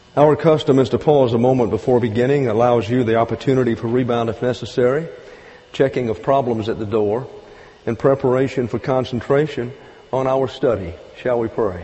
Our custom is to pause a moment before beginning, allows you the opportunity for rebound if necessary, checking of problems at the door, and preparation for concentration on our study. Shall we pray?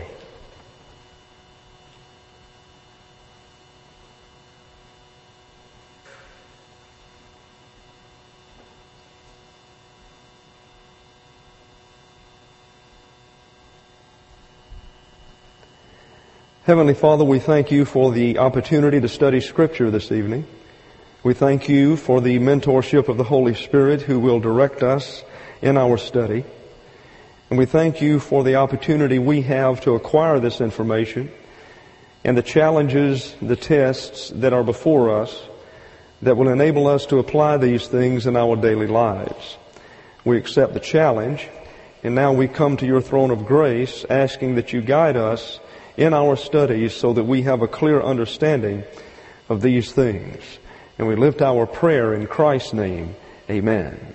Heavenly Father, we thank you for the opportunity to study Scripture this evening. We thank you for the mentorship of the Holy Spirit who will direct us in our study. And we thank you for the opportunity we have to acquire this information and the challenges, the tests that are before us that will enable us to apply these things in our daily lives. We accept the challenge, and now we come to your throne of grace asking that you guide us in our studies so that we have a clear understanding of these things. And we lift our prayer in Christ's name. Amen.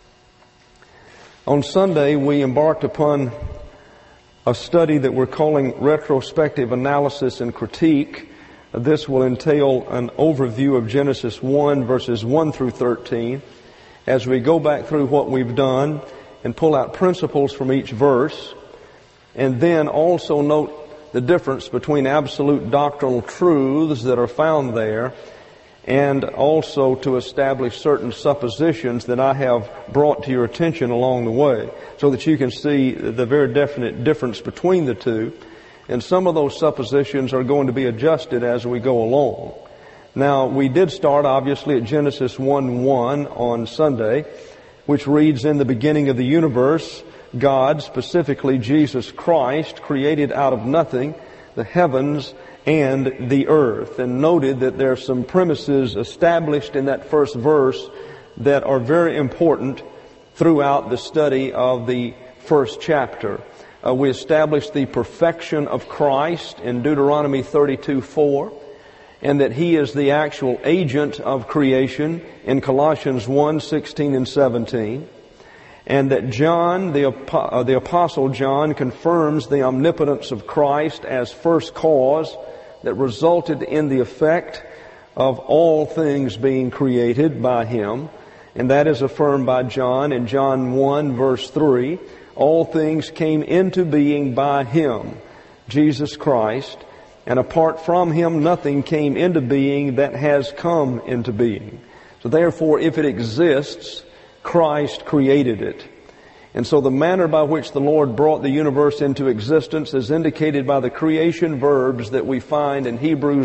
On Sunday, we embarked upon a study that we're calling Retrospective Analysis and Critique. This will entail an overview of Genesis 1, verses 1 through 13, as we go back through what we've done and pull out principles from each verse, and then also note the difference between absolute doctrinal truths that are found there and also to establish certain suppositions that I have brought to your attention along the way so that you can see the very definite difference between the two. And some of those suppositions are going to be adjusted as we go along. Now, we did start obviously at Genesis 1:1 on Sunday, which reads, "In the beginning of the universe, God, specifically Jesus Christ, created out of nothing the heavens and the earth," and noted that there are some premises established in that first verse that are very important throughout the study of the first chapter. We established the perfection of Christ in Deuteronomy 32:4, and that He is the actual agent of creation in Colossians 1:16 and 17. And that John, the Apostle John, confirms the omnipotence of Christ as first cause that resulted in the effect of all things being created by Him. And that is affirmed by John in John 1 verse 3. All things came into being by Him, Jesus Christ, and apart from Him nothing came into being that has come into being. So therefore, if it exists, Christ created it. And so the manner by which the Lord brought the universe into existence is indicated by the creation verbs that we find in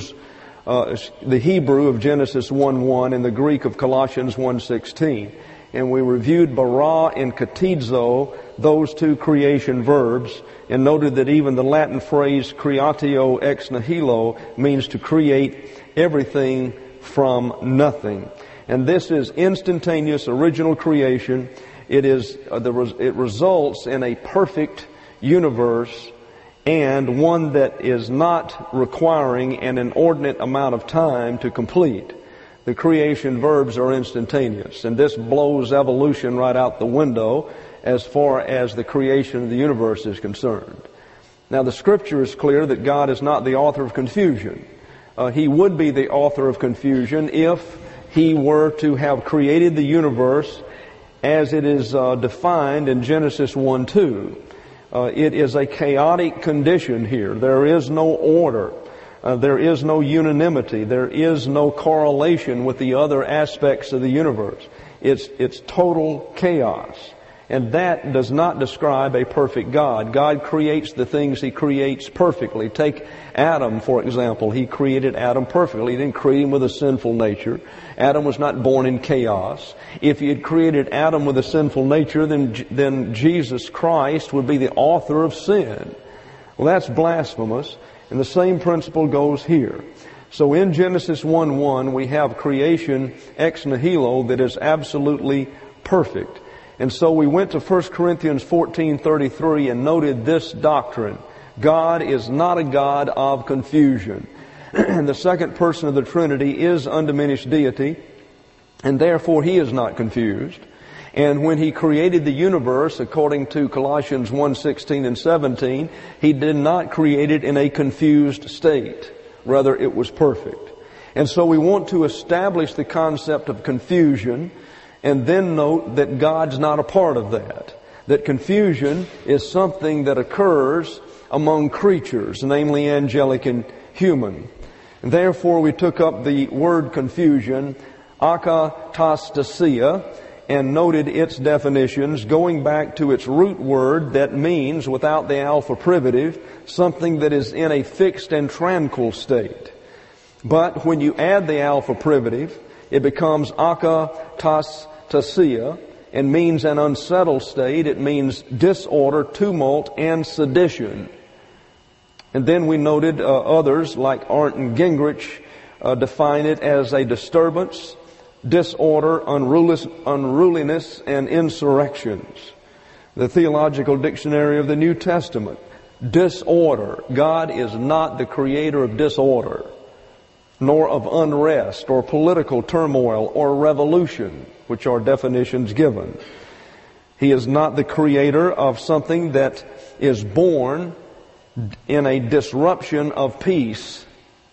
the Hebrew of Genesis 1:1 and the Greek of Colossians 1:16. And we reviewed bara and katizo, those two creation verbs, and noted that even the Latin phrase creatio ex nihilo means to create everything from nothing. And this is instantaneous original creation. It results in a perfect universe and one that is not requiring an inordinate amount of time to complete. The creation verbs are instantaneous, and this blows evolution right out the window as far as the creation of the universe is concerned. Now, the Scripture is clear that God is not the author of confusion. He would be the author of confusion if He were to have created the universe as it is defined in Genesis 1:2. It is a chaotic condition here. There is no order. There is no unanimity. There is no correlation with the other aspects of the universe. It's total chaos. And that does not describe a perfect God. God creates the things He creates perfectly. Take Adam, for example. He created Adam perfectly. He didn't create him with a sinful nature. Adam was not born in chaos. If He had created Adam with a sinful nature, then Jesus Christ would be the author of sin. Well, that's blasphemous. And the same principle goes here. So in Genesis 1:1, we have creation ex nihilo that is absolutely perfect. And so we went to 1 Corinthians 14:33 and noted this doctrine. God is not a God of confusion. And the second person of the Trinity is undiminished deity, and therefore He is not confused. And when He created the universe, according to Colossians 1:16 and 17, He did not create it in a confused state. Rather, it was perfect. And so we want to establish the concept of confusion and then note that God's not a part of that. That confusion is something that occurs among creatures, namely angelic and human. And therefore we took up the word confusion, akatastasia, and noted its definitions, going back to its root word that means, without the alpha privative, something that is in a fixed and tranquil state. But when you add the alpha privative, it becomes akatastasia and means an unsettled state. It means disorder, tumult, and sedition. And then we noted others like Arndt and Gingrich define it as a disturbance, disorder, unruliness, and insurrections. The Theological Dictionary of the New Testament, disorder. God is not the creator of disorder, nor of unrest or political turmoil or revolution, which are definitions given. He is not the creator of something that is born in a disruption of peace.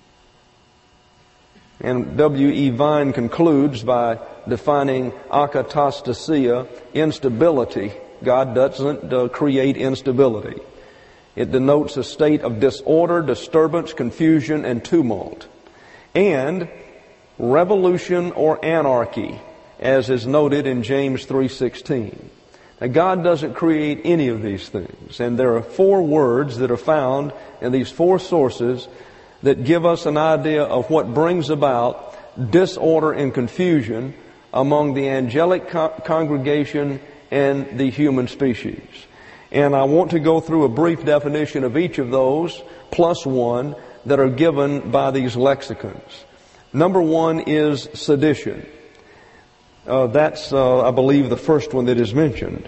And W.E. Vine concludes by defining akatastasia, instability. God doesn't create instability. It denotes a state of disorder, disturbance, confusion, and tumult. And revolution or anarchy, as is noted in James 3:16. Now, God doesn't create any of these things. And there are 4 words that are found in these 4 sources that give us an idea of what brings about disorder and confusion among the angelic congregation and the human species. And I want to go through a brief definition of each of those, plus one, that are given by these lexicons. Number 1 is sedition. That's, I believe, the first one that is mentioned.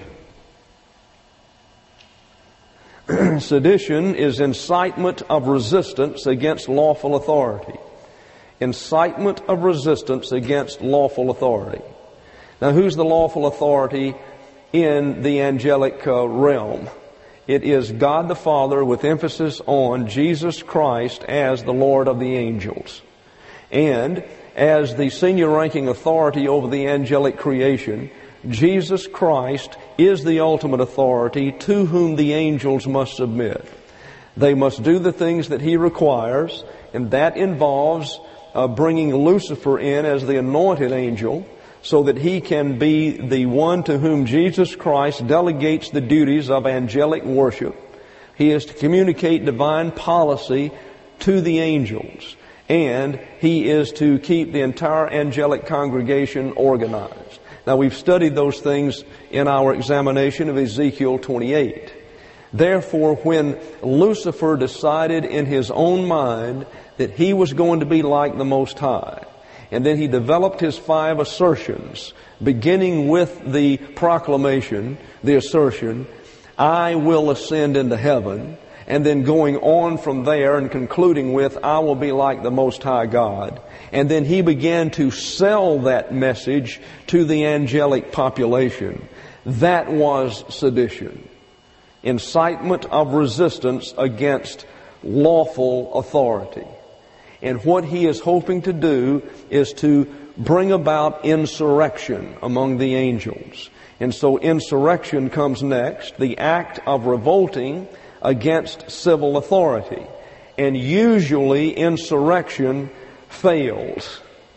Sedition is incitement of resistance against lawful authority. Incitement of resistance against lawful authority. Now, who's the lawful authority in the angelic realm? It is God the Father, with emphasis on Jesus Christ as the Lord of the angels. And as the senior ranking authority over the angelic creation, Jesus Christ is the ultimate authority to whom the angels must submit. They must do the things that He requires, and that involves bringing Lucifer in as the anointed angel so that he can be the one to whom Jesus Christ delegates the duties of angelic worship. He is to communicate divine policy to the angels, and he is to keep the entire angelic congregation organized. Now, we've studied those things in our examination of Ezekiel 28. Therefore, when Lucifer decided in his own mind that he was going to be like the Most High, and then he developed his 5 assertions, beginning with the proclamation, the assertion, I will ascend into heaven, and then going on from there and concluding with, I will be like the Most High God. And then he began to sell that message to the angelic population. That was sedition. Incitement of resistance against lawful authority. And what he is hoping to do is to bring about insurrection among the angels. And so insurrection comes next, the act of revolting against civil authority. And usually insurrection fails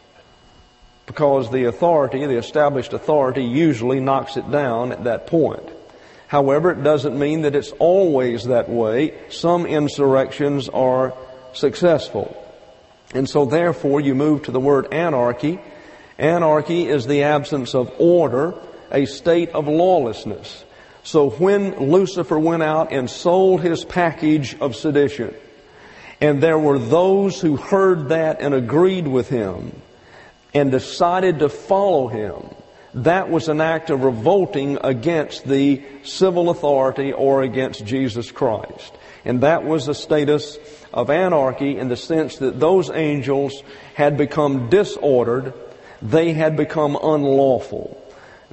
because the authority, the established authority, usually knocks it down at that point. However, it doesn't mean that it's always that way. Some insurrections are successful. And so therefore you move to the word anarchy. Anarchy is the absence of order, a state of lawlessness. So when Lucifer went out and sold his package of sedition, and there were those who heard that and agreed with him and decided to follow him, that was an act of revolting against the civil authority or against Jesus Christ. And that was a status of anarchy in the sense that those angels had become disordered, they had become unlawful.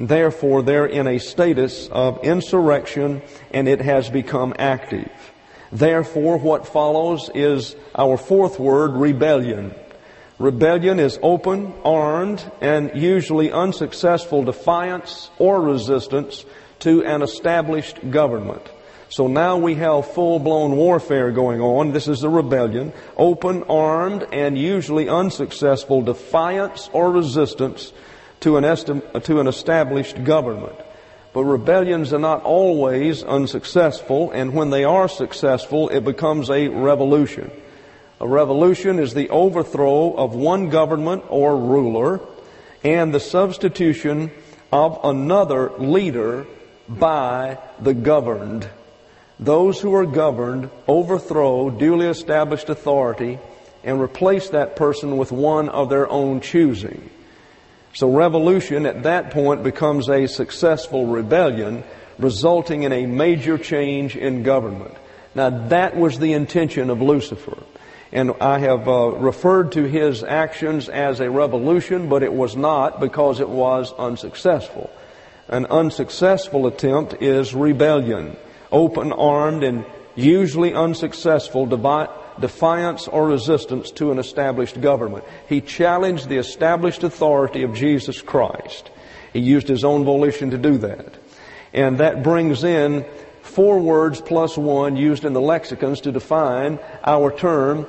Therefore, they're in a status of insurrection, and it has become active. Therefore, what follows is our fourth word, rebellion. Rebellion is open, armed, and usually unsuccessful defiance or resistance to an established government. So now we have full-blown warfare going on. This is the rebellion. Open, armed, and usually unsuccessful defiance or resistance to an established government. But rebellions are not always unsuccessful, and when they are successful, it becomes a revolution. A revolution is the overthrow of one government or ruler and the substitution of another leader by the governed. Those who are governed overthrow duly established authority and replace that person with one of their own choosing. So revolution at that point becomes a successful rebellion, resulting in a major change in government. Now that was the intention of Lucifer. And I have referred to his actions as a revolution, but it was not, because it was unsuccessful. An unsuccessful attempt is rebellion. Open, armed, and usually unsuccessful defiance or resistance to an established government. He challenged the established authority of Jesus Christ. He used his own volition to do that. And that brings in 4 words plus 1 used in the lexicons to define our term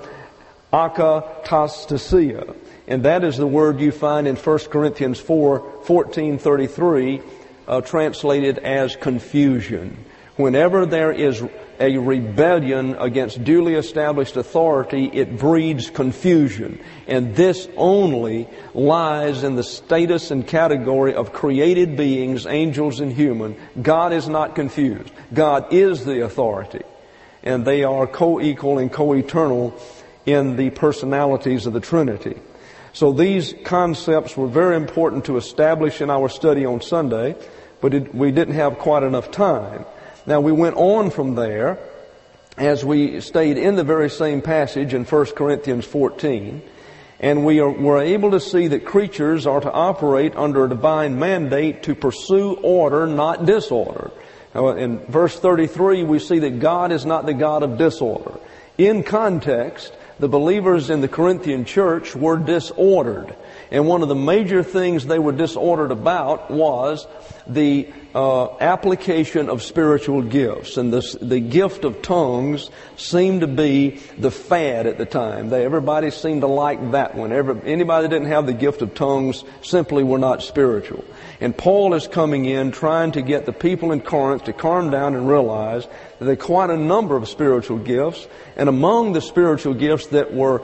akastasia. And that is the word you find in 1 Corinthians 4:14-33, translated as confusion. Whenever there is a rebellion against duly established authority, it breeds confusion. And this only lies in the status and category of created beings, angels and human. God is not confused. God is the authority. And they are co-equal and co-eternal in the personalities of the Trinity. So these concepts were very important to establish in our study on Sunday, but we didn't have quite enough time. Now we went on from there as we stayed in the very same passage in 1 Corinthians 14, and we were able to see that creatures are to operate under a divine mandate to pursue order, not disorder. Now, in verse 33, we see that God is not the God of disorder. In context, the believers in the Corinthian church were disordered. And one of the major things they were disordered about was the application of spiritual gifts. And the gift of tongues seemed to be the fad at the time. Everybody seemed to like that one. Anybody that didn't have the gift of tongues simply were not spiritual. And Paul is coming in trying to get the people in Corinth to calm down and realize that there are quite a number of spiritual gifts. And among the spiritual gifts that were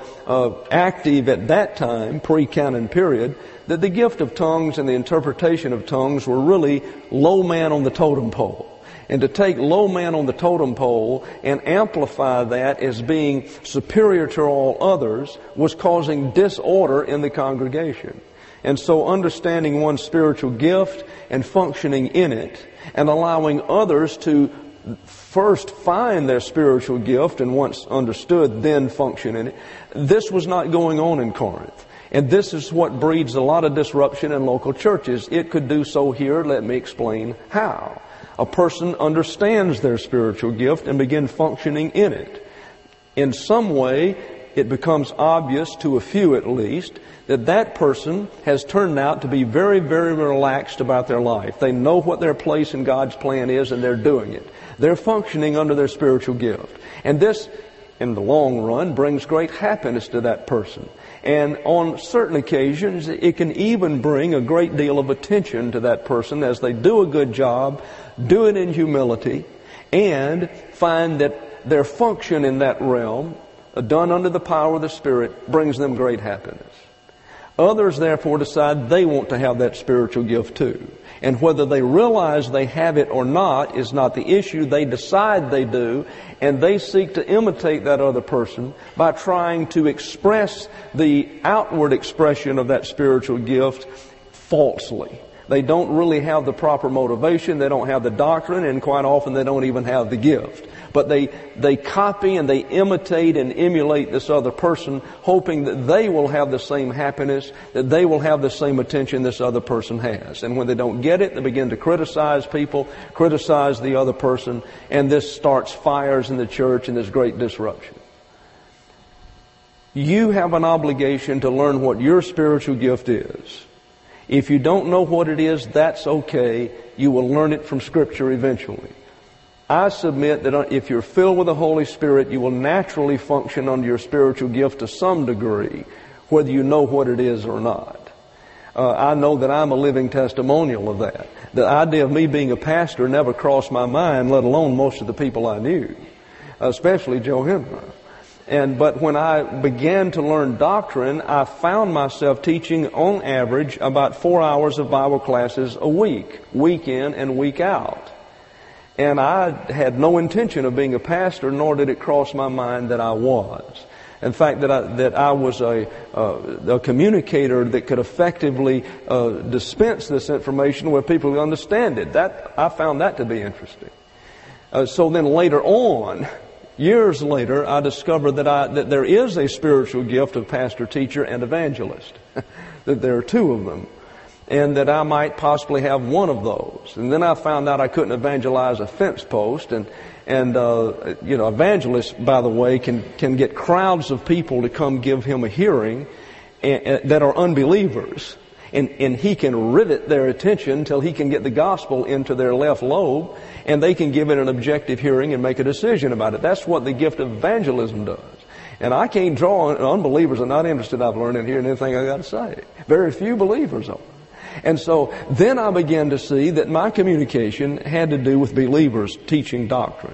active at that time, pre-canon period, that the gift of tongues and the interpretation of tongues were really low man on the totem pole. And to take low man on the totem pole and amplify that as being superior to all others was causing disorder in the congregation. And so understanding one's spiritual gift and functioning in it and allowing others to first find their spiritual gift and once understood, then function in it. This was not going on in Corinth. And this is what breeds a lot of disruption in local churches. It could do so here. Let me explain how. A person understands their spiritual gift and begins functioning in it. In some way, it becomes obvious to a few at least that that person has turned out to be very, very relaxed about their life. They know what their place in God's plan is and they're doing it. They're functioning under their spiritual gift. And this, in the long run, brings great happiness to that person. And on certain occasions, it can even bring a great deal of attention to that person as they do a good job, do it in humility, and find that their function in that realm, done under the power of the Spirit, brings them great happiness. Others, therefore, decide they want to have that spiritual gift too. And whether they realize they have it or not is not the issue. They decide they do, and they seek to imitate that other person by trying to express the outward expression of that spiritual gift falsely, They don't really have the proper motivation. They don't have the doctrine, and quite often they don't even have the gift. But they copy and they imitate and emulate this other person, hoping that they will have the same happiness, that they will have the same attention this other person has. And when they don't get it, they begin to criticize people, criticize the other person, and this starts fires in the church and this great disruption. You have an obligation to learn what your spiritual gift is. If you don't know what it is, that's okay. You will learn it from Scripture eventually. I submit that if you're filled with the Holy Spirit, you will naturally function under your spiritual gift to some degree, whether you know what it is or not. I know that I'm a living testimonial of that. The idea of me being a pastor never crossed my mind, let alone most of the people I knew, especially Joe Hemmer. But when I began to learn doctrine, I found myself teaching on average about 4 hours of Bible classes a week in and week out. And I had no intention of being a pastor, nor did it cross my mind that I was. In fact, that I was a communicator that could effectively dispense this information where people would understand it. I found that to be interesting. So then later on, years later, I discovered that there is a spiritual gift of pastor, teacher, and evangelist. That there are two of them. And that I might possibly have one of those. And then I found out I couldn't evangelize a fence post. And evangelists, by the way, can get crowds of people to come give him a hearing that are unbelievers. And he can rivet their attention till he can get the gospel into their left lobe, and they can give it an objective hearing and make a decision about it. That's what the gift of evangelism does. And I can't draw on unbelievers are not interested, I've learned, in hearing anything I got to say. Very few believers are. And so then I began to see that my communication had to do with believers teaching doctrine.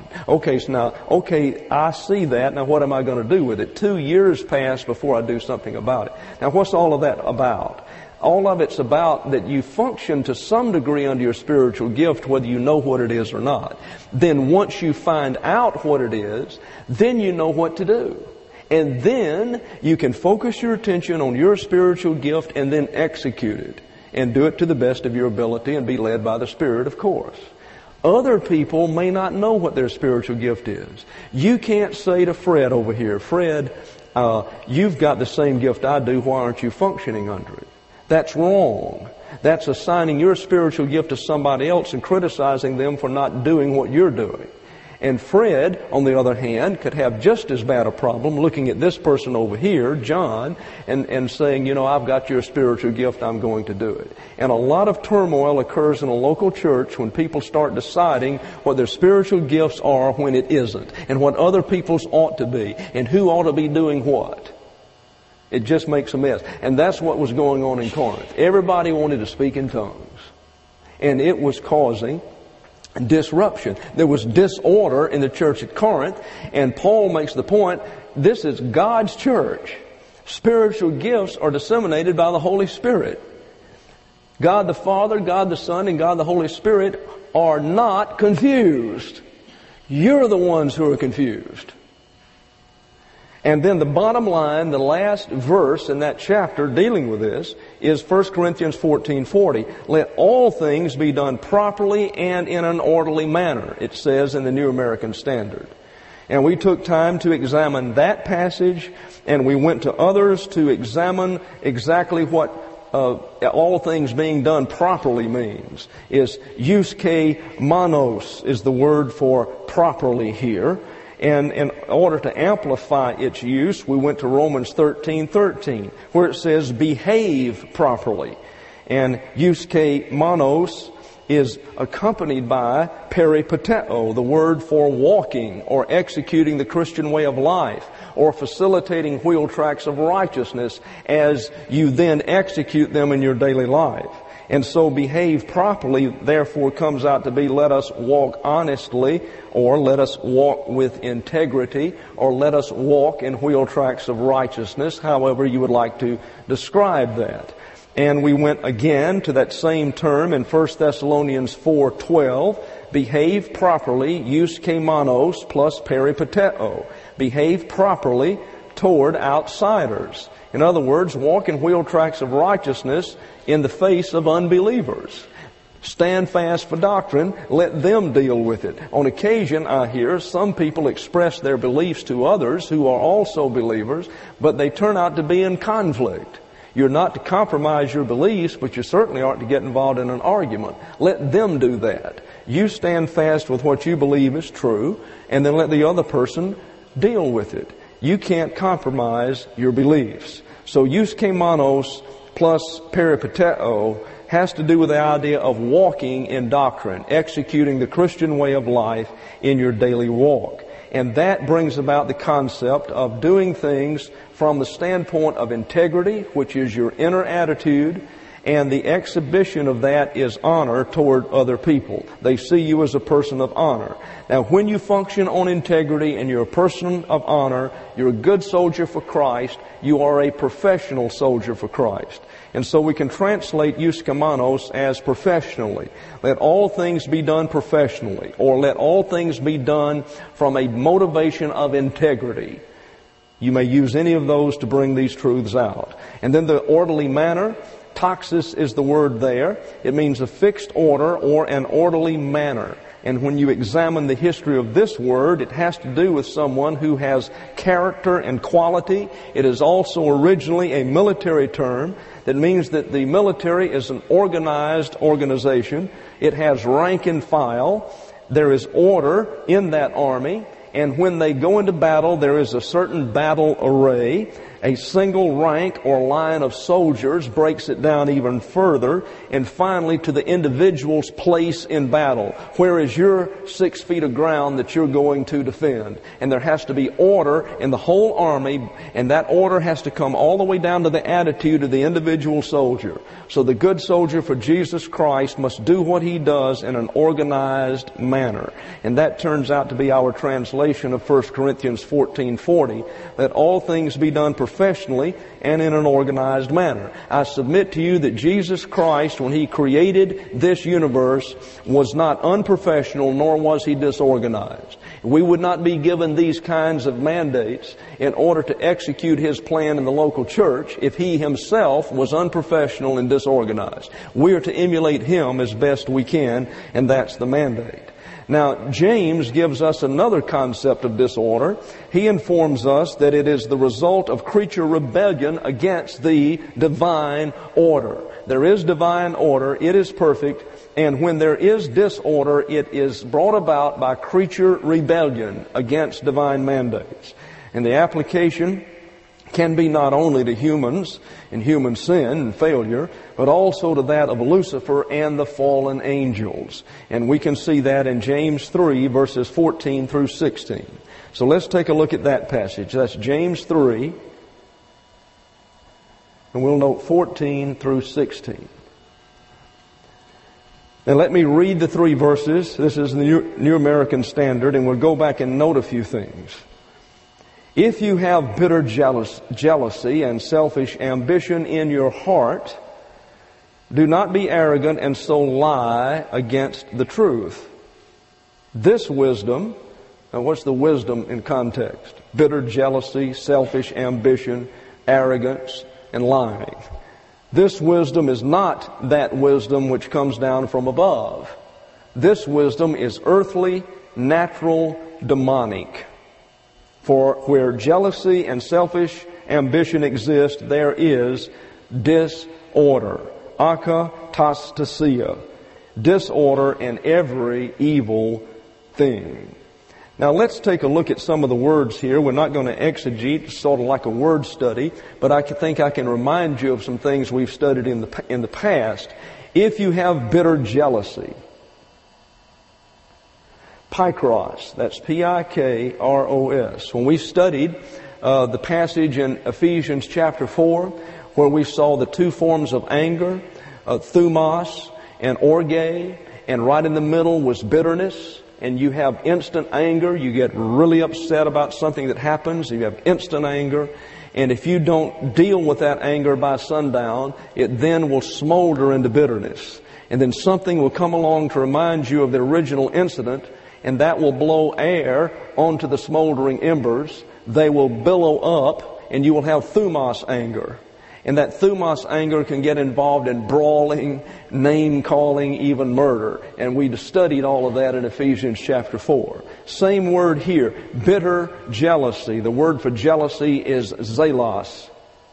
Okay, I see that. Now what am I going to do with it? 2 years pass before I do something about it. Now what's all of that about? All of it's about that you function to some degree under your spiritual gift, whether you know what it is or not. Then once you find out what it is, then you know what to do. And then you can focus your attention on your spiritual gift and then execute it. And do it to the best of your ability and be led by the Spirit, of course. Other people may not know what their spiritual gift is. You can't say to Fred over here, Fred, you've got the same gift I do, why aren't you functioning under it? That's wrong. That's assigning your spiritual gift to somebody else and criticizing them for not doing what you're doing. And Fred, on the other hand, could have just as bad a problem looking at this person over here, John, and saying, I've got your spiritual gift, I'm going to do it. And a lot of turmoil occurs in a local church when people start deciding what their spiritual gifts are when it isn't, and what other people's ought to be, and who ought to be doing what. It just makes a mess. And that's what was going on in Corinth. Everybody wanted to speak in tongues. And it was causing disruption. There was disorder in the church at Corinth, and Paul makes the point, this is God's church. Spiritual gifts are disseminated by the Holy Spirit. God the Father, God the Son, and God the Holy Spirit are not confused. You're the ones who are confused. And then the bottom line, the last verse in that chapter dealing with this is 1 Corinthians 14:40. Let all things be done properly and in an orderly manner, it says in the New American Standard. And we took time to examine that passage, and we went to others to examine exactly what all things being done properly means. Is euske monos is the word for properly here. And in order to amplify its use, we went to Romans 13:13, where it says, behave properly. And euske monos is accompanied by peripateo, the word for walking or executing the Christian way of life, or facilitating wheel tracks of righteousness as you then execute them in your daily life. And so behave properly, therefore, comes out to be let us walk honestly, or let us walk with integrity, or let us walk in wheel tracks of righteousness, however you would like to describe that. And we went again to that same term in 1 Thessalonians 4:12, behave properly, euske monos plus peripateo. Behave properly toward outsiders. In other words, walk in wheel tracks of righteousness in the face of unbelievers. Stand fast for doctrine. Let them deal with it. On occasion, I hear some people express their beliefs to others who are also believers, but they turn out to be in conflict. You're not to compromise your beliefs, but you certainly aren't to get involved in an argument. Let them do that. You stand fast with what you believe is true, and then let the other person deal with it. You can't compromise your beliefs. So euskemanos plus peripateo has to do with the idea of walking in doctrine, executing the Christian way of life in your daily walk. And that brings about the concept of doing things from the standpoint of integrity, which is your inner attitude, and the exhibition of that is honor toward other people. They see you as a person of honor. Now, when you function on integrity and you're a person of honor, you're a good soldier for Christ, you are a professional soldier for Christ. And so we can translate euskemanos as professionally. Let all things be done professionally, or let all things be done from a motivation of integrity. You may use any of those to bring these truths out. And then the orderly manner. Taxis is the word there. It means a fixed order or an orderly manner. And when you examine the history of this word, it has to do with someone who has character and quality. It is also originally a military term that means that the military is an organized organization. It has rank and file. There is order in that army. And when they go into battle, there is a certain battle array. A single rank or line of soldiers breaks it down even further. And finally, to the individual's place in battle. Where is your 6 feet of ground that you're going to defend? And there has to be order in the whole army. And that order has to come all the way down to the attitude of the individual soldier. So the good soldier for Jesus Christ must do what he does in an organized manner. And that turns out to be our translation of 1 Corinthians 14:40. Let all things be done professionally and in an organized manner. I submit to you that Jesus Christ, when He created this universe, was not unprofessional, nor was He disorganized. We would not be given these kinds of mandates in order to execute His plan in the local church if He Himself was unprofessional and disorganized. We are to emulate Him as best we can, and that's the mandate. Now, James gives us another concept of disorder. He informs us that it is the result of creature rebellion against the divine order. There is divine order. It is perfect. And when there is disorder, it is brought about by creature rebellion against divine mandates. And the application can be not only to humans and human sin and failure, but also to that of Lucifer and the fallen angels. And we can see that in James 3, verses 14 through 16. So let's take a look at that passage. That's James 3, and we'll note 14 through 16. Now let me read the 3 verses. This is the New American Standard, and we'll go back and note a few things. If you have bitter jealousy and selfish ambition in your heart, do not be arrogant and so lie against the truth. This wisdom, now what's the wisdom in context? Bitter jealousy, selfish ambition, arrogance, and lying. This wisdom is not that wisdom which comes down from above. This wisdom is earthly, natural, demonic. For where jealousy and selfish ambition exist, there is disorder. Akatastasia. Disorder in every evil thing. Now let's take a look at some of the words here. We're not going to exegete, sort of like a word study, but I think I can remind you of some things we've studied in the past. If you have bitter jealousy, Pikros, that's Pikros. When we studied the passage in Ephesians chapter 4, where we saw the 2 forms of anger, thumos and orge, and right in the middle was bitterness, and you have instant anger. You get really upset about something that happens. You have instant anger. And if you don't deal with that anger by sundown, it then will smolder into bitterness. And then something will come along to remind you of the original incident, and that will blow air onto the smoldering embers. They will billow up, and you will have thumos anger. And that thumos anger can get involved in brawling, name-calling, even murder. And we studied all of that in Ephesians chapter 4. Same word here, bitter jealousy. The word for jealousy is zelos.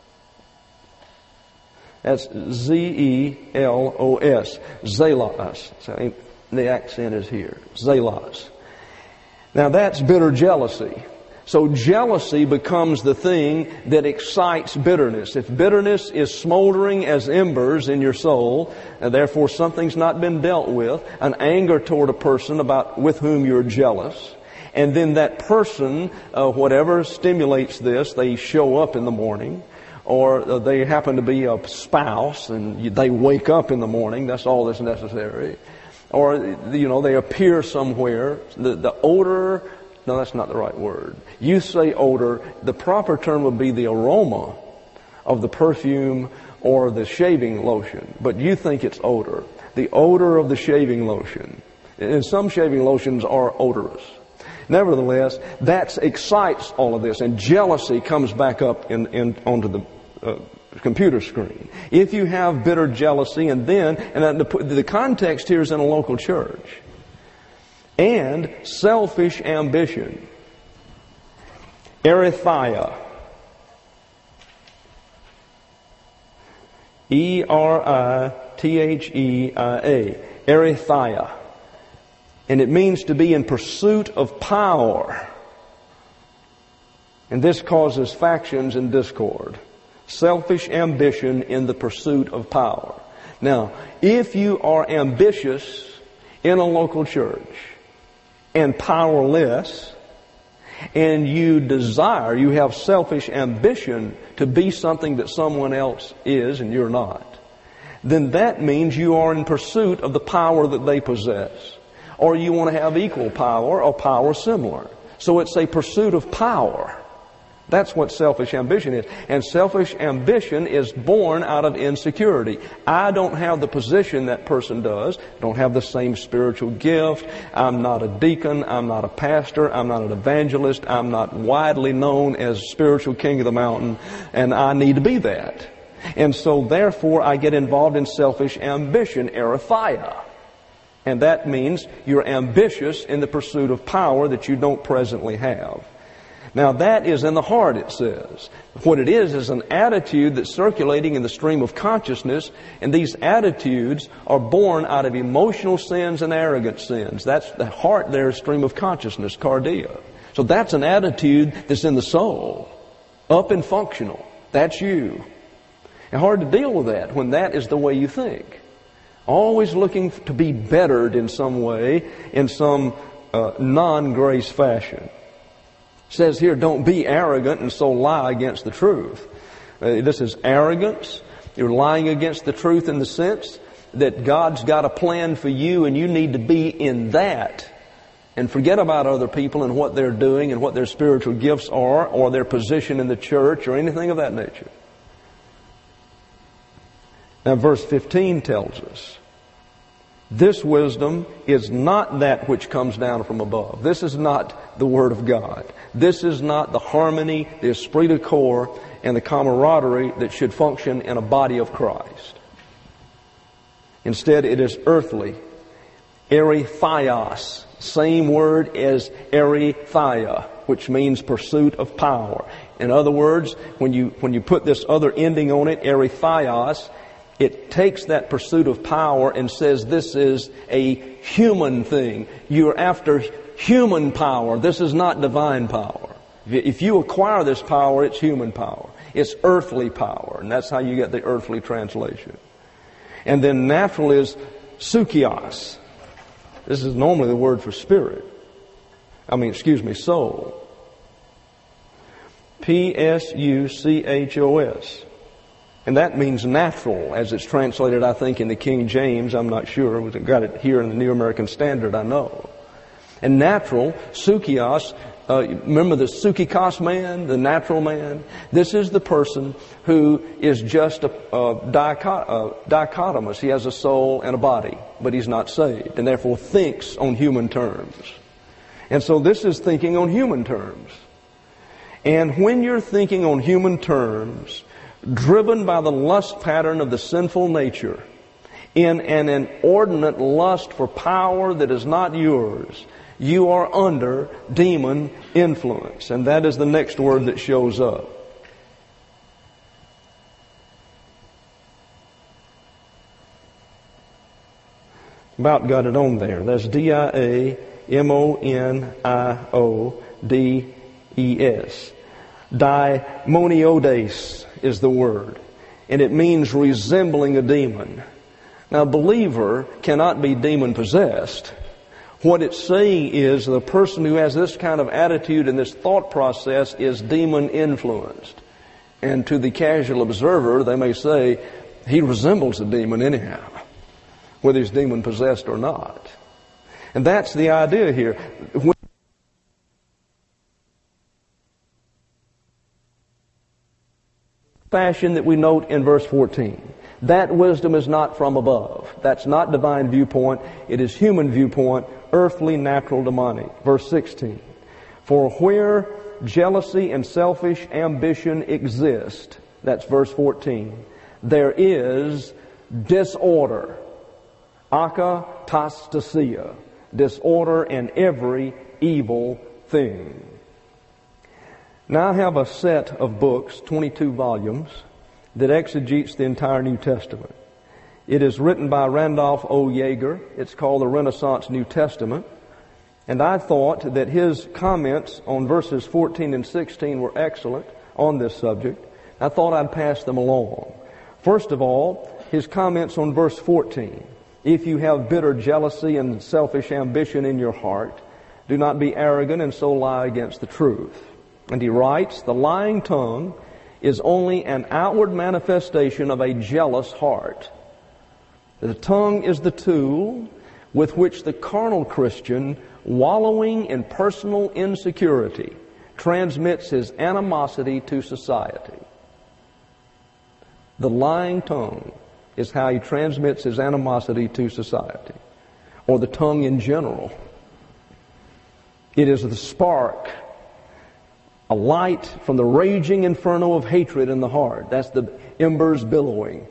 That's Z-E-L-O-S. Zelos. So the accent is here. Zelos. Now that's bitter jealousy. So jealousy becomes the thing that excites bitterness. If bitterness is smoldering as embers in your soul, and therefore something's not been dealt with, an anger toward a person with whom you're jealous, and then that person, whatever stimulates this, they show up in the morning, or they happen to be a spouse and they wake up in the morning, that's all that's necessary. Or, they appear somewhere, the odor. No, that's not the right word. You say odor. The proper term would be the aroma of the perfume or the shaving lotion. But you think it's odor. The odor of the shaving lotion. And some shaving lotions are odorous. Nevertheless, that excites all of this. And jealousy comes back up onto the computer screen. If you have bitter jealousy, and the context here is in a local church. And selfish ambition. Erithia. E-R-I-T-H-E-I-A. Erithia. And it means to be in pursuit of power. And this causes factions and discord. Selfish ambition in the pursuit of power. Now, if you are ambitious in a local church, and powerless, and you have selfish ambition to be something that someone else is and you're not, then that means you are in pursuit of the power that they possess. Or you want to have equal power or power similar. So it's a pursuit of power. That's what selfish ambition is. And selfish ambition is born out of insecurity. I don't have the position that person does. I don't have the same spiritual gift. I'm not a deacon. I'm not a pastor. I'm not an evangelist. I'm not widely known as spiritual king of the mountain. And I need to be that. And so therefore I get involved in selfish ambition, erithia. And that means you're ambitious in the pursuit of power that you don't presently have. Now that is in the heart, it says. What it is an attitude that's circulating in the stream of consciousness, and these attitudes are born out of emotional sins and arrogant sins. That's the heart there, stream of consciousness, cardia. So that's an attitude that's in the soul, up and functional. That's you. And hard to deal with that when that is the way you think. Always looking to be bettered in some way, in some non-grace fashion. Says here, don't be arrogant and so lie against the truth. This is arrogance. You're lying against the truth in the sense that God's got a plan for you and you need to be in that. And forget about other people and what they're doing and what their spiritual gifts are or their position in the church or anything of that nature. Now verse 15 tells us, this wisdom is not that which comes down from above. This is not the Word of God. This is not the harmony, the esprit de corps, and the camaraderie that should function in a body of Christ. Instead, it is earthly. Erithios. Same word as erithia, which means pursuit of power. In other words, when you put this other ending on it, erithios, it takes that pursuit of power and says this is a human thing. You're after human power. This is not divine power. If you acquire this power, it's human power. It's earthly power. And that's how you get the earthly translation. And then natural is sukios. This is normally the word for spirit. Soul. P-S-U-C-H-O-S. And that means natural, as it's translated, I think, in the King James. I'm not sure. We've got it here in the New American Standard, I know. And natural, sukios, remember the sukikos man, the natural man? This is the person who is just a dichotomous. He has a soul and a body, but he's not saved, and therefore thinks on human terms. And so this is thinking on human terms. And when you're thinking on human terms, driven by the lust pattern of the sinful nature, in an inordinate lust for power that is not yours, you are under demon influence. And that is the next word that shows up. About got it on there. That's D-I-A-M-O-N-I-O-D-E-S. Daimoniodes is the word, and it means resembling a demon. Now, a believer cannot be demon-possessed. What it's saying is the person who has this kind of attitude and this thought process is demon-influenced. And to the casual observer, they may say, he resembles a demon anyhow, whether he's demon-possessed or not. And that's the idea here. Fashion that we note in verse 14. That wisdom is not from above. That's not divine viewpoint. It is human viewpoint, earthly, natural, demonic. Verse 16. For where jealousy and selfish ambition exist, that's verse 14, there is disorder. Akatastasia. Disorder and every evil thing. Now I have a set of books, 22 volumes, that exegetes the entire New Testament. It is written by Randolph O. Yeager. It's called the Renaissance New Testament. And I thought that his comments on verses 14 and 16 were excellent on this subject. I thought I'd pass them along. First of all, his comments on verse 14. If you have bitter jealousy and selfish ambition in your heart, do not be arrogant and so lie against the truth. And he writes, the lying tongue is only an outward manifestation of a jealous heart. The tongue is the tool with which the carnal Christian, wallowing in personal insecurity, transmits his animosity to society. The lying tongue is how he transmits his animosity to society, or the tongue in general. It is the spark, a light from the raging inferno of hatred in the heart. That's the embers billowing.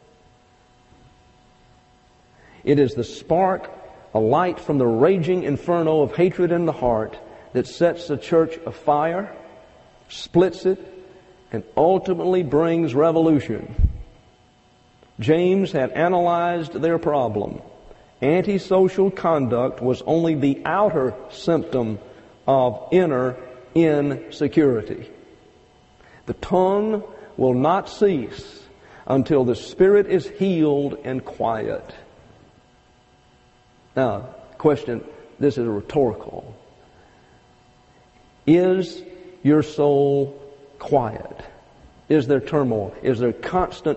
It is the spark, a light from the raging inferno of hatred in the heart that sets the church afire, splits it, and ultimately brings revolution. James had analyzed their problem. Antisocial conduct was only the outer symptom of inner insecurity. The tongue will not cease until the spirit is healed and quiet. Now, question, this is rhetorical. Is your soul quiet? Is there turmoil? Is there constant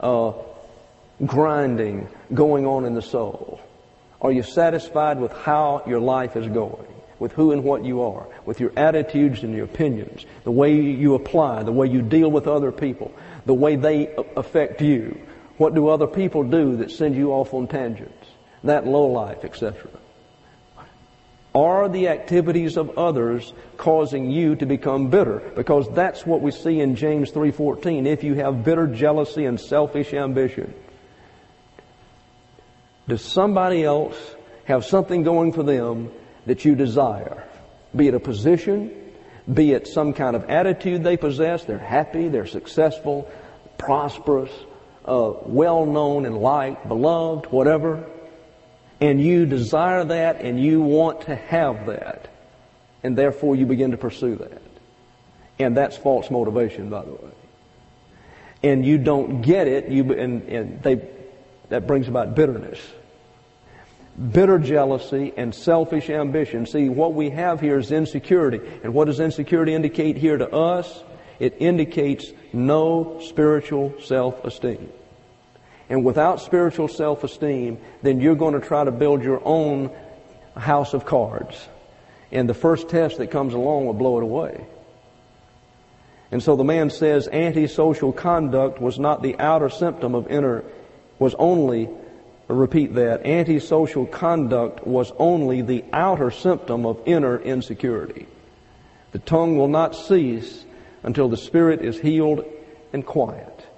grinding going on in the soul? Are you satisfied with how your life is going? With who and what you are? With your attitudes and your opinions? The way you apply? The way you deal with other people? The way they affect you? What do other people do that send you off on tangents? That low life, etc. Are the activities of others causing you to become bitter? Because that's what we see in James 3:14. If you have bitter jealousy and selfish ambition, does somebody else have something going for them that you desire? Be it a position, be it some kind of attitude they possess. They're happy, they're successful, prosperous, well-known and liked, beloved, whatever. And you desire that and you want to have that. And therefore you begin to pursue that. And that's false motivation, by the way. And you don't get it, that brings about bitterness. Bitter jealousy and selfish ambition. See, what we have here is insecurity. And what does insecurity indicate here to us? It indicates no spiritual self-esteem. And without spiritual self-esteem, then you're going to try to build your own house of cards. And the first test that comes along will blow it away. And so the man says antisocial conduct was not the outer symptom of inner, was only, repeat that, antisocial conduct was only the outer symptom of inner insecurity. The tongue will not cease until the spirit is healed and quiet.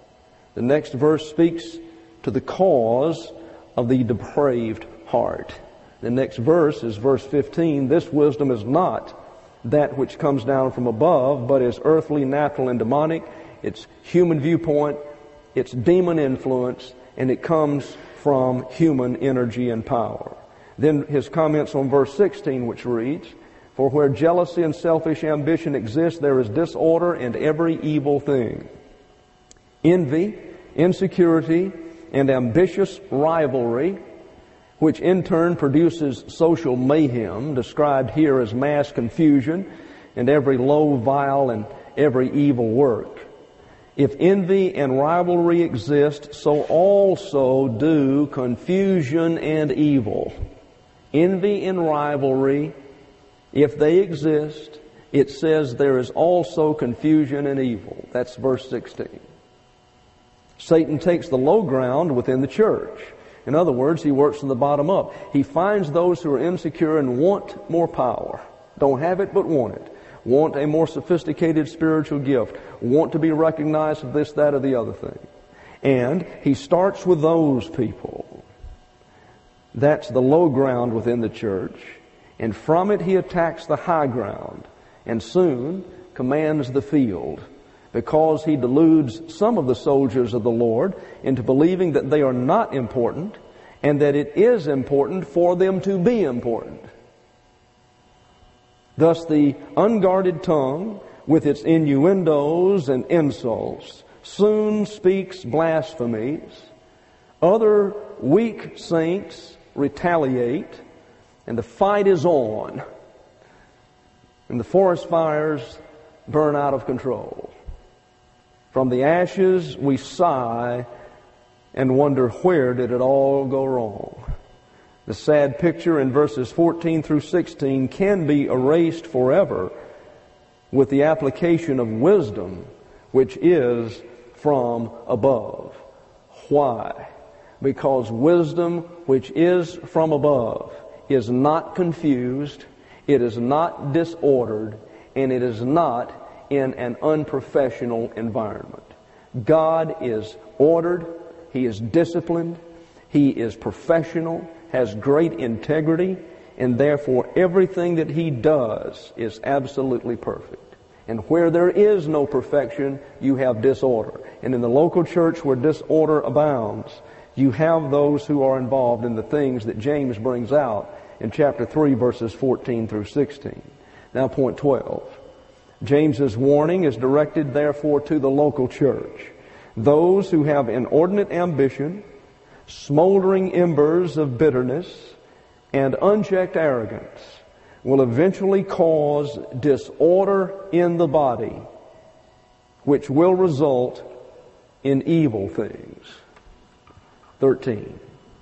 The next verse speaks to the cause of the depraved heart. The next verse is verse 15. This wisdom is not that which comes down from above, but is earthly, natural, and demonic. It's human viewpoint, it's demon influence, and it comes from human energy and power. Then his comments on verse 16, which reads, "For where jealousy and selfish ambition exist, there is disorder and every evil thing. Envy, insecurity, and ambitious rivalry, which in turn produces social mayhem, described here as mass confusion, and every low, vile, and every evil work. If envy and rivalry exist, so also do confusion and evil." Envy and rivalry, if they exist, it says there is also confusion and evil. That's verse 16. Satan takes the low ground within the church. In other words, he works from the bottom up. He finds those who are insecure and want more power. Don't have it, but want it. Want a more sophisticated spiritual gift. Want to be recognized of this, that, or the other thing. And he starts with those people. That's the low ground within the church. And from it he attacks the high ground and soon commands the field, because he deludes some of the soldiers of the Lord into believing that they are not important and that it is important for them to be important. Thus the unguarded tongue, with its innuendos and insults, soon speaks blasphemies. Other weak saints retaliate, and the fight is on, and the forest fires burn out of control. From the ashes we sigh and wonder, where did it all go wrong? The sad picture in verses 14 through 16 can be erased forever with the application of wisdom, which is from above. Why? Because wisdom, which is from above, is not confused, it is not disordered, and it is not in an unprofessional environment. God is ordered, He is disciplined, He is professional, has great integrity, and therefore everything that He does is absolutely perfect. And where there is no perfection, you have disorder. And in the local church where disorder abounds, you have those who are involved in the things that James brings out in chapter 3, verses 14 through 16. Now, point 12. James's warning is directed, therefore, to the local church. Those who have inordinate ambition, smoldering embers of bitterness, and unchecked arrogance will eventually cause disorder in the body, which will result in evil things. 13.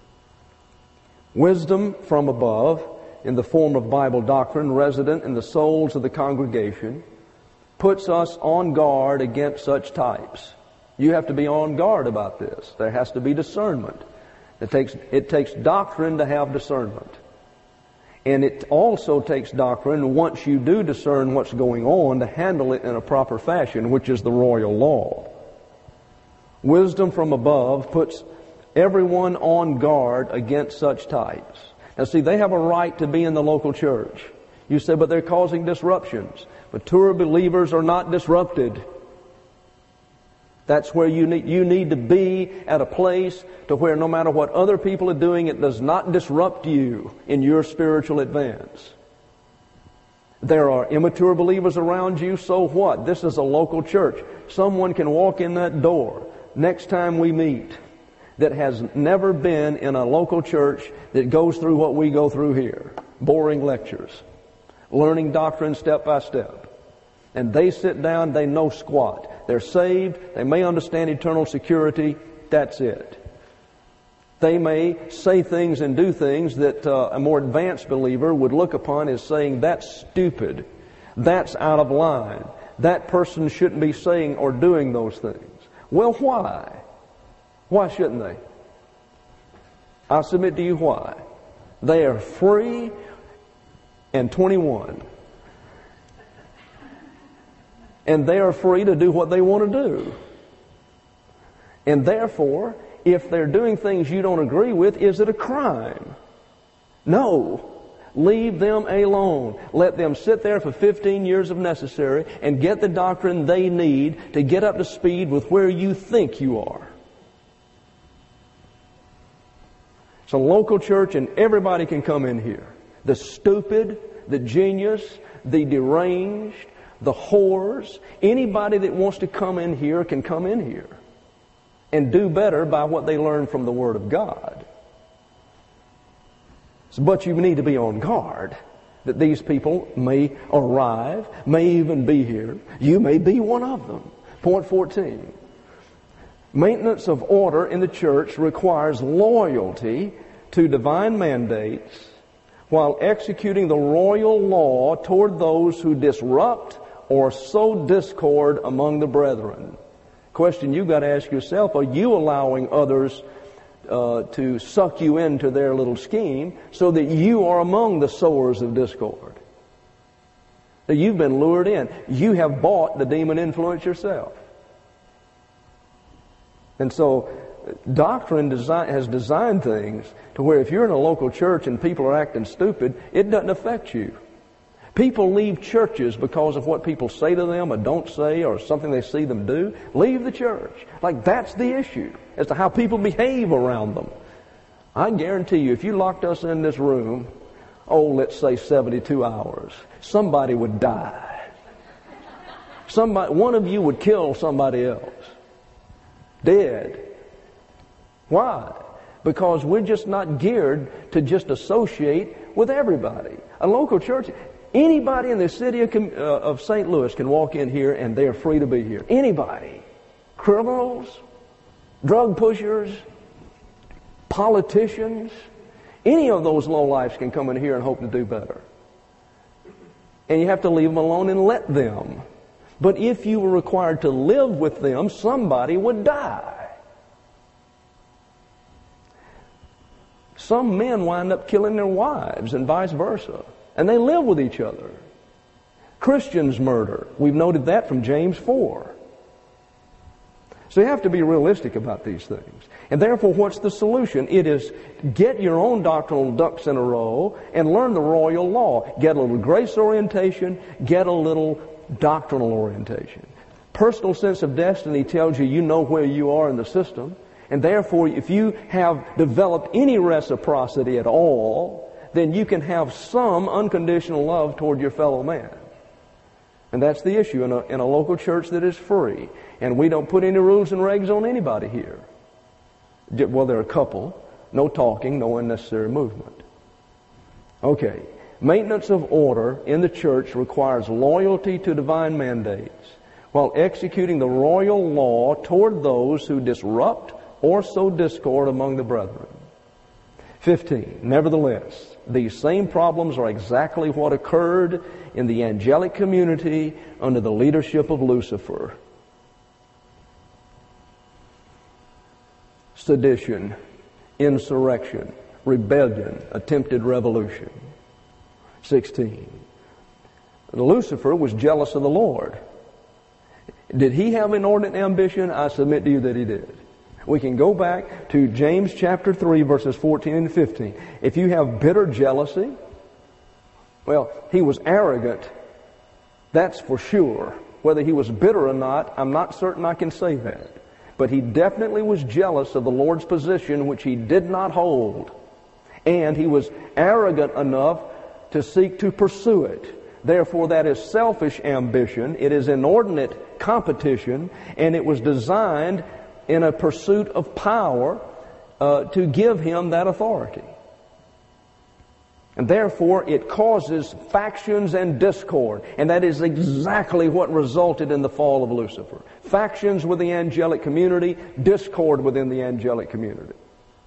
Wisdom from above, in the form of Bible doctrine resident in the souls of the congregation, puts us on guard against such types. You have to be on guard about this. There has to be discernment. It takes doctrine to have discernment. And it also takes doctrine, once you do discern what's going on, to handle it in a proper fashion, which is the royal law. Wisdom from above puts everyone on guard against such types. Now see, they have a right to be in the local church. You say, but they're causing disruptions. Mature believers are not disrupted. That's where you need to be at a place to where no matter what other people are doing, it does not disrupt you in your spiritual advance. There are immature believers around you, so what? This is a local church. Someone can walk in that door next time we meet that has never been in a local church that goes through what we go through here. Boring lectures. Learning doctrine step by step. And they sit down, they know squat. They're saved, they may understand eternal security, that's it. They may say things and do things that a more advanced believer would look upon as saying, that's stupid, that's out of line, that person shouldn't be saying or doing those things. Well, why? Why shouldn't they? I'll submit to you why. They are free and 21. And they are free to do what they want to do. And therefore, if they're doing things you don't agree with, is it a crime? No. Leave them alone. Let them sit there for 15 years if necessary and get the doctrine they need to get up to speed with where you think you are. It's a local church and everybody can come in here. The stupid, the genius, the deranged, the whores, anybody that wants to come in here can come in here and do better by what they learn from the Word of God. But you need to be on guard that these people may arrive, may even be here. You may be one of them. Point 14. Maintenance of order in the church requires loyalty to divine mandates while executing the royal law toward those who disrupt or sow discord among the brethren. Question you've got to ask yourself, are you allowing others to suck you into their little scheme so that you are among the sowers of discord? That you've been lured in. You have bought the demon influence yourself. And so doctrine has designed things to where if you're in a local church and people are acting stupid, it doesn't affect you. People leave churches because of what people say to them or don't say or something they see them do. Leave the church. Like that's the issue as to how people behave around them. I guarantee you, if you locked us in this room, let's say 72 hours, somebody would die. One of you would kill somebody else. Dead. Why? Because we're just not geared to just associate with everybody. A local church, anybody in the city of St. Louis can walk in here and they're free to be here. Anybody. Criminals, drug pushers, politicians, any of those lowlifes can come in here and hope to do better. And you have to leave them alone and let them. But if you were required to live with them, somebody would die. Some men wind up killing their wives and vice versa. And they live with each other. Christians murder. We've noted that from James 4. So you have to be realistic about these things. And therefore, what's the solution? It is get your own doctrinal ducks in a row and learn the royal law. Get a little grace orientation. Get a little doctrinal orientation. Personal sense of destiny tells you know where you are in the system. And therefore, if you have developed any reciprocity at all, then you can have some unconditional love toward your fellow man. And that's the issue in a local church that is free. And we don't put any rules and regs on anybody here. Well, there are a couple. No talking, no unnecessary movement. Okay. Maintenance of order in the church requires loyalty to divine mandates while executing the royal law toward those who disrupt or sow discord among the brethren. 15. Nevertheless, these same problems are exactly what occurred in the angelic community under the leadership of Lucifer. Sedition, insurrection, rebellion, attempted revolution. 16. Lucifer was jealous of the Lord. Did he have inordinate ambition? I submit to you that he did. We can go back to James chapter 3 verses 14 and 15. If you have bitter jealousy, well, he was arrogant. That's for sure. Whether he was bitter or not, I'm not certain I can say that. But he definitely was jealous of the Lord's position, which he did not hold. And he was arrogant enough to seek to pursue it. Therefore, that is selfish ambition. It is inordinate competition. And it was designed in a pursuit of power to give him that authority. And therefore, it causes factions and discord. And that is exactly what resulted in the fall of Lucifer. Factions with the angelic community, discord within the angelic community.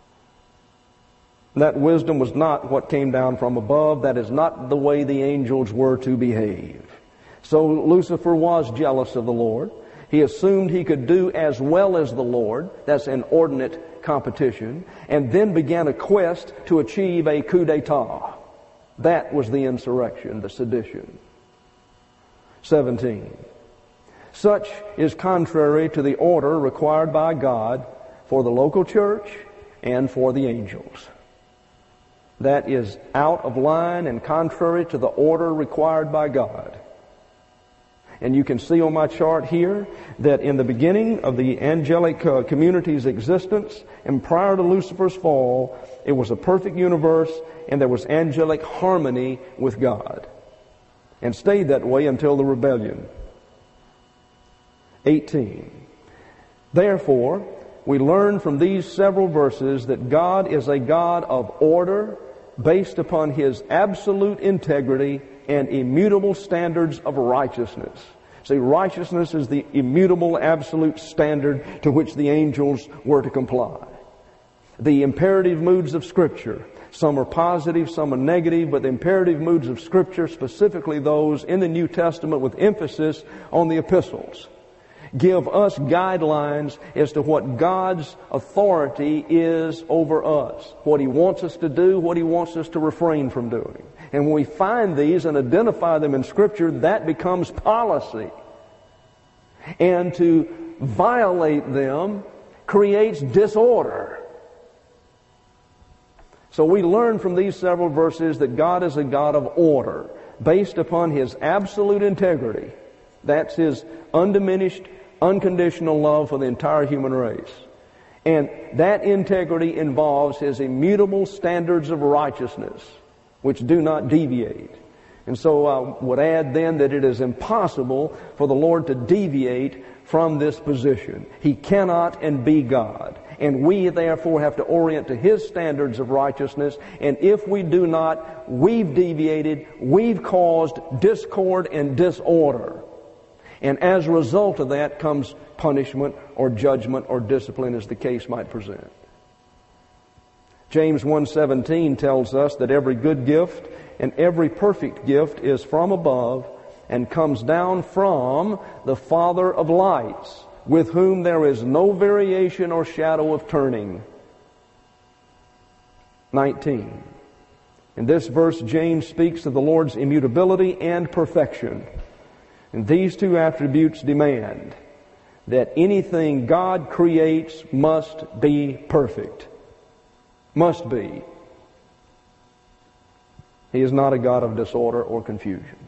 That wisdom was not what came down from above. That is not the way the angels were to behave. So Lucifer was jealous of the Lord. He assumed he could do as well as the Lord. That's inordinate competition. And then began a quest to achieve a coup d'etat. That was the insurrection, the sedition. 17. Such is contrary to the order required by God for the local church and for the angels. That is out of line and contrary to the order required by God. And you can see on my chart here that in the beginning of the angelic community's existence and prior to Lucifer's fall, it was a perfect universe and there was angelic harmony with God. And stayed that way until the rebellion. 18. Therefore, we learn from these several verses that God is a God of order based upon His absolute integrity and immutable standards of righteousness. See, righteousness is the immutable absolute standard to which the angels were to comply. The imperative moods of Scripture, some are positive, some are negative, but the imperative moods of Scripture, specifically those in the New Testament with emphasis on the epistles, give us guidelines as to what God's authority is over us, what He wants us to do, what He wants us to refrain from doing. And when we find these and identify them in Scripture, that becomes policy. And to violate them creates disorder. So we learn from these several verses that God is a God of order, based upon His absolute integrity. That's His undiminished, unconditional love for the entire human race. And that integrity involves His immutable standards of righteousness, which do not deviate. And so I would add then that it is impossible for the Lord to deviate from this position. He cannot and be God. And we therefore have to orient to His standards of righteousness. And if we do not, we've deviated, we've caused discord and disorder. And as a result of that comes punishment or judgment or discipline, as the case might present. James 1:17 tells us that every good gift and every perfect gift is from above and comes down from the Father of lights, with whom there is no variation or shadow of turning. 19. In this verse, James speaks of the Lord's immutability and perfection. And these two attributes demand that anything God creates must be perfect. Must be. He is not a God of disorder or confusion.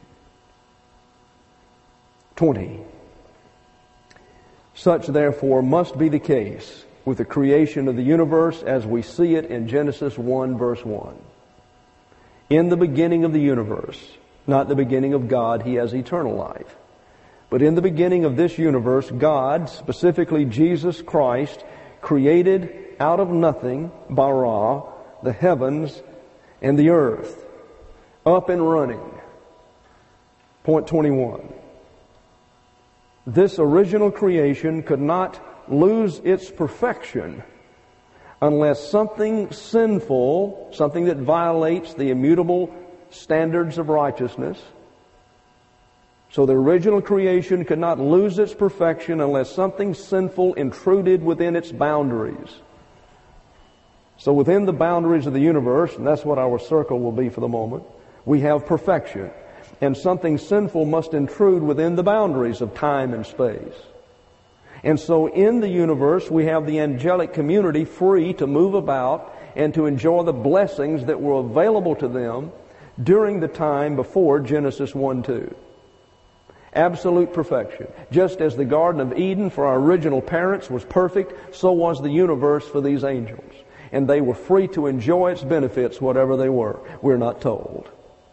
20. Such, therefore, must be the case with the creation of the universe as we see it in Genesis 1, verse 1. In the beginning of the universe, not the beginning of God, He has eternal life. But in the beginning of this universe, God, specifically Jesus Christ, created out of nothing, bara, the heavens and the earth, up and running. Point 21. This original creation could not lose its perfection unless something sinful, something that violates the immutable standards of righteousness. So the original creation could not lose its perfection unless something sinful intruded within its boundaries. So within the boundaries of the universe, and that's what our circle will be for the moment, we have perfection. And something sinful must intrude within the boundaries of time and space. And so in the universe, we have the angelic community free to move about and to enjoy the blessings that were available to them during the time before Genesis 1:2. Absolute perfection. Just as the Garden of Eden for our original parents was perfect, so was the universe for these angels. And they were free to enjoy its benefits, whatever they were. We're not told.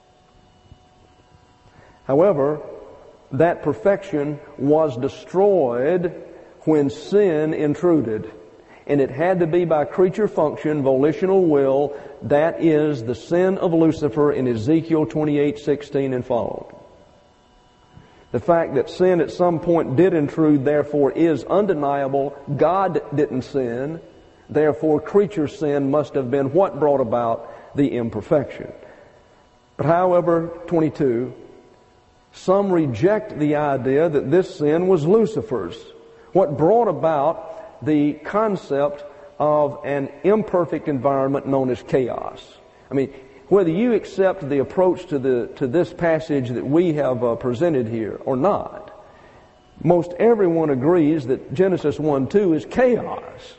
However, that perfection was destroyed when sin intruded. And it had to be by creature function, volitional will. That is the sin of Lucifer in Ezekiel 28:16 and followed. The fact that sin at some point did intrude, therefore, is undeniable. God didn't sin. Therefore, creature sin must have been what brought about the imperfection. But however, 22, some reject the idea that this sin was Lucifer's. What brought about the concept of an imperfect environment known as chaos. I mean, whether you accept the approach to this passage that we have presented here or not, Most everyone agrees that Genesis 1:2 is chaos.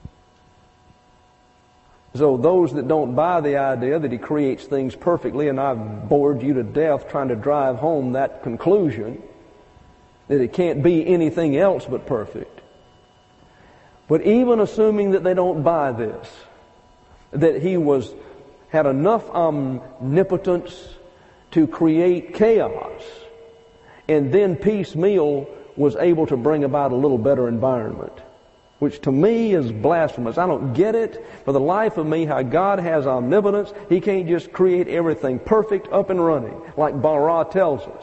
So those that don't buy the idea that He creates things perfectly, and I've bored you to death trying to drive home that conclusion, that it can't be anything else but perfect. But even assuming that they don't buy this, that He had enough omnipotence to create chaos, and then piecemeal was able to bring about a little better environment, which to me is blasphemous. I don't get it for the life of me how God has omnipotence. He can't just create everything perfect, up and running, like Bara tells us.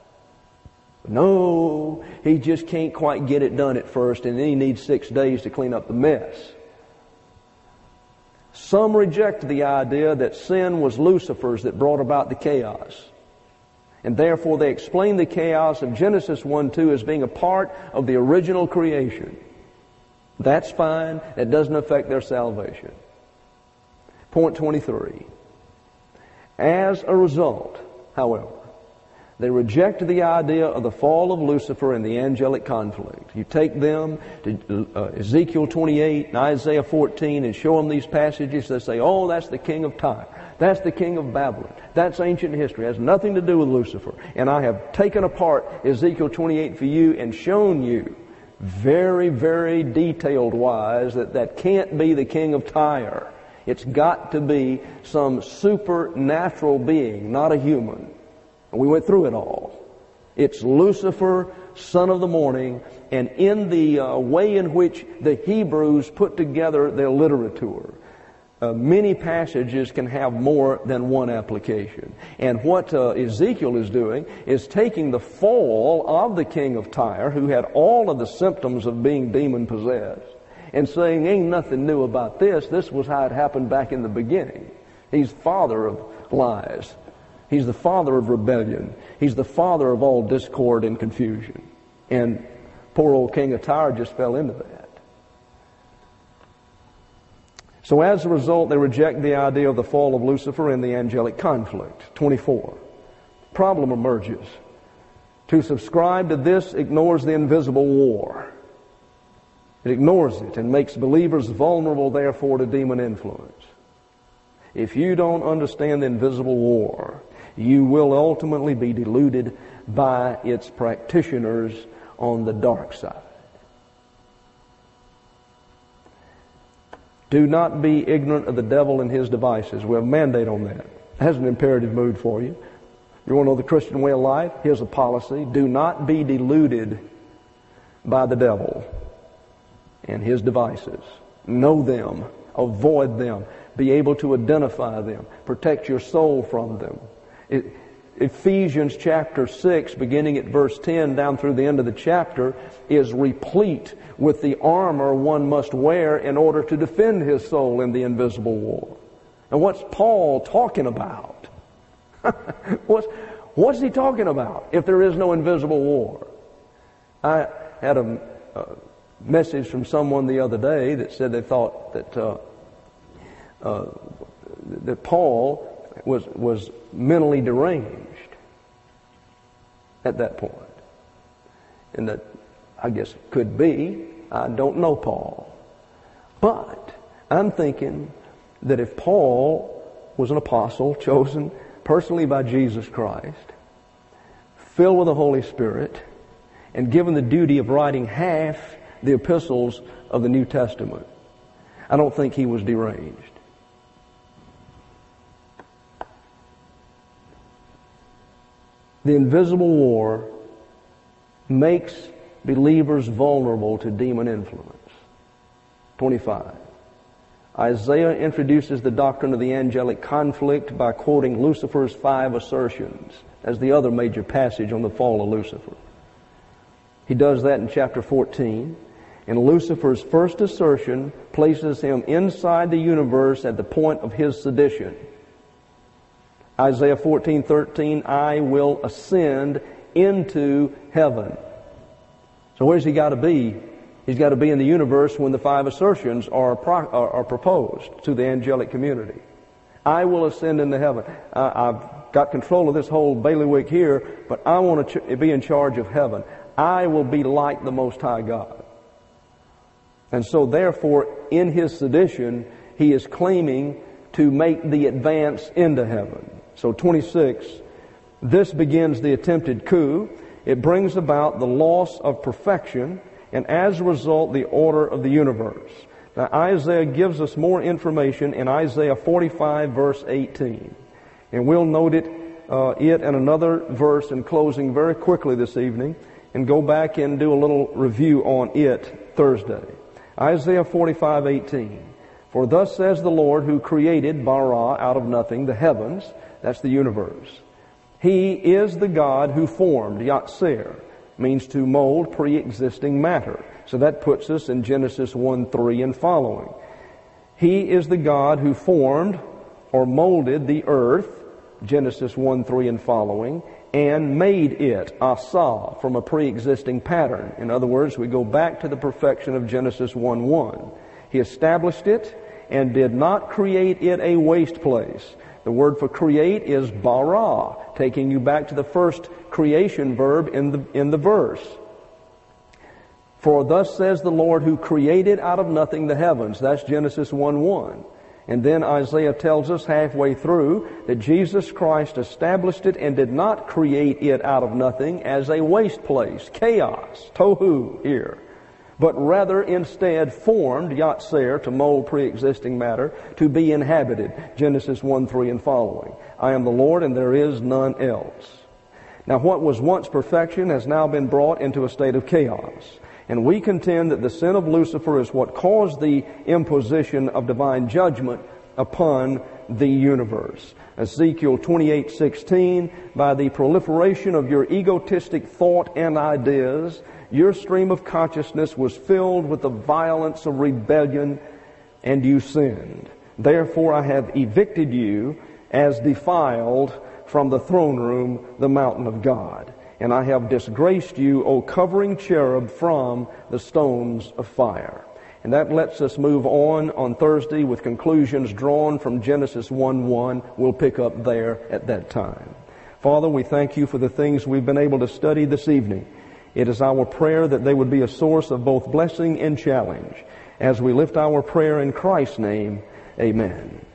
No, He just can't quite get it done at first, and then He needs 6 days to clean up the mess. Some reject the idea that sin was Lucifer's that brought about the chaos. And therefore they explain the chaos of Genesis 1:2 as being a part of the original creation. That's fine. That doesn't affect their salvation. Point 23. As a result, however, they reject the idea of the fall of Lucifer and the angelic conflict. You take them to Ezekiel 28 and Isaiah 14 and show them these passages, they say, oh, that's the king of Tyre. That's the king of Babylon. That's ancient history. It has nothing to do with Lucifer. And I have taken apart Ezekiel 28 for you and shown you very, very detailed wise that can't be the king of Tyre. It's got to be some supernatural being, not a human. And we went through it all. It's Lucifer, son of the morning, and in the way in which the Hebrews put together their literature, many passages can have more than one application. And what Ezekiel is doing is taking the fall of the king of Tyre, who had all of the symptoms of being demon-possessed, and saying, ain't nothing new about this. This was how it happened back in the beginning. He's father of lies. He's the father of rebellion. He's the father of all discord and confusion. And poor old king of Tyre just fell into that. So as a result, they reject the idea of the fall of Lucifer and the angelic conflict. 24. Problem emerges. To subscribe to this ignores the invisible war. It ignores it and makes believers vulnerable, therefore, to demon influence. If you don't understand the invisible war, you will ultimately be deluded by its practitioners on the dark side. Do not be ignorant of the devil and his devices. We have a mandate on that. It has an imperative mood for you. You want to know the Christian way of life? Here's a policy. Do not be deluded by the devil and his devices. Know them. Avoid them. Be able to identify them. Protect your soul from them. Ephesians chapter 6, beginning at verse 10 down through the end of the chapter, is replete with the armor one must wear in order to defend his soul in the invisible war. And what's Paul talking about? What's he talking about if there is no invisible war? I had a message from someone the other day that said they thought that Paul was mentally deranged at that point. And that, I guess, could be. I don't know Paul. But I'm thinking that if Paul was an apostle chosen personally by Jesus Christ, filled with the Holy Spirit, and given the duty of writing half the epistles of the New Testament, I don't think he was deranged. The invisible war makes believers vulnerable to demon influence. 25. Isaiah introduces the doctrine of the angelic conflict by quoting Lucifer's 5 assertions as the other major passage on the fall of Lucifer. He does that in chapter 14. And Lucifer's first assertion places him inside the universe at the point of his sedition. Isaiah 14:13, I will ascend into heaven. So where's he got to be? He's got to be in the universe when the 5 assertions are proposed to the angelic community. I will ascend into heaven. I've got control of this whole bailiwick here, but I want to be in charge of heaven. I will be like the Most High God. And so therefore, in his sedition, he is claiming to make the advance into heaven. So 26, this begins the attempted coup. It brings about the loss of perfection, and as a result, the order of the universe. Now, Isaiah gives us more information in Isaiah 45, verse 18. And we'll note it and another verse in closing very quickly this evening, and go back and do a little review on it Thursday. Isaiah 45:18. For thus says the Lord who created bara, out of nothing, the heavens, that's the universe. He is the God who formed, yatser, means to mold pre-existing matter. So that puts us in Genesis 1:3 and following. He is the God who formed or molded the earth, Genesis 1:3 and following, and made it, asa, from a pre-existing pattern. In other words, we go back to the perfection of Genesis 1:1. He established it and did not create it a waste place. The word for create is bara, taking you back to the first creation verb in the verse. For thus says the Lord who created out of nothing the heavens. That's Genesis 1:1. And then Isaiah tells us halfway through that Jesus Christ established it and did not create it out of nothing as a waste place, chaos, tohu here, but rather instead formed, yatser, to mold pre-existing matter, to be inhabited, Genesis 1:3 and following. I am the Lord and there is none else. Now what was once perfection has now been brought into a state of chaos. And we contend that the sin of Lucifer is what caused the imposition of divine judgment upon the universe. Ezekiel 28:16, by the proliferation of your egotistic thought and ideas, your stream of consciousness was filled with the violence of rebellion, and you sinned. Therefore I have evicted you as defiled from the throne room, the mountain of God. And I have disgraced you, O covering cherub, from the stones of fire. And that lets us move on Thursday with conclusions drawn from Genesis 1:1. We'll pick up there at that time. Father, we thank you for the things we've been able to study this evening. It is our prayer that they would be a source of both blessing and challenge. As we lift our prayer in Christ's name, amen.